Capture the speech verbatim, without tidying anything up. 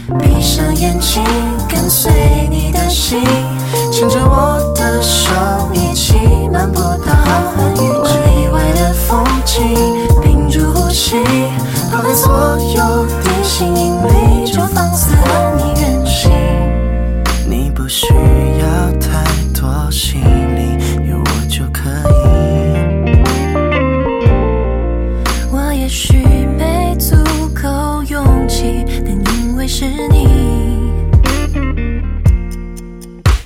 闭上眼睛，跟随你的心，牵着我的手，一起漫步到环宇之以外的风景，屏住呼吸，抛开所有地心引力，就放肆和你远行。你不需要太多行李，有我就可以。我也许